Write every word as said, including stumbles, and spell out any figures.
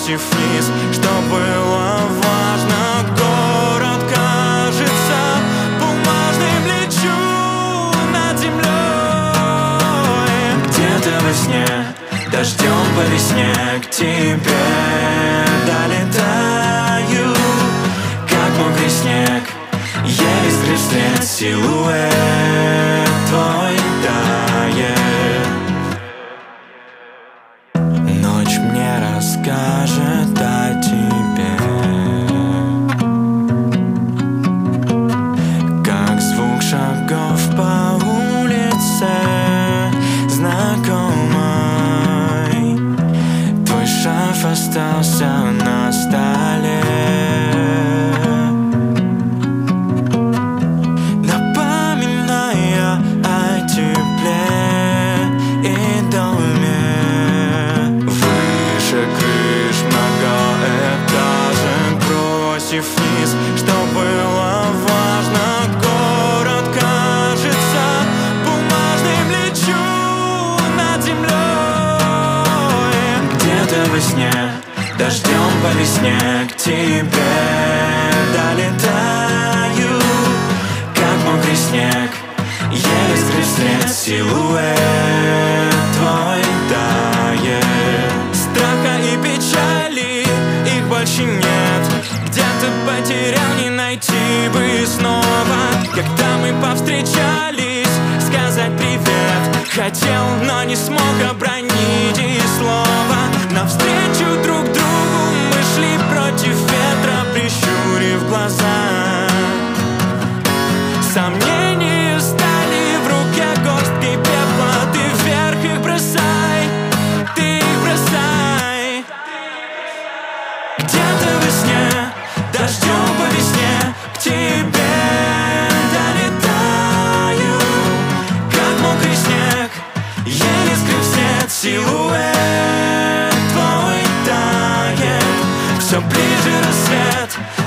бросив вниз. Что было важно, город кажется бумажным, лечу над землей. Где-то во сне, дождем по весне к тебе долетаю, как мокрый снег, еле скрыв след, силуэт твой тает. Ночь мне расскажет о тебе, как звук шагов по улице знакомой. Твой шарф остался на столе, напоминая о тепле и доме. Выше крыш многоэтажек, бросив вниз. Что было важно, город кажется бумажным, лечу над землей. Где-то во сне, дождем по весне к тебе долетаю, как мокрый снег, еле скрыв след, силуэт твой тает. Страха и печали, их больше нет. Где-то потерял, не найти бы снова. Когда мы повстречались, сказать привет хотел, но не смог обронить и слова. Навстречу друг другу мы шли против ветра, прищурив глаза. Сомнения стали в руке горсткой пепла. Ты вверх их бросай, ты их бросай. Где-то во сне, дождем по весне к тебе долетаю, как мокрый снег, еле скрыв след, силуэт твой тает. Все ближе рассвет,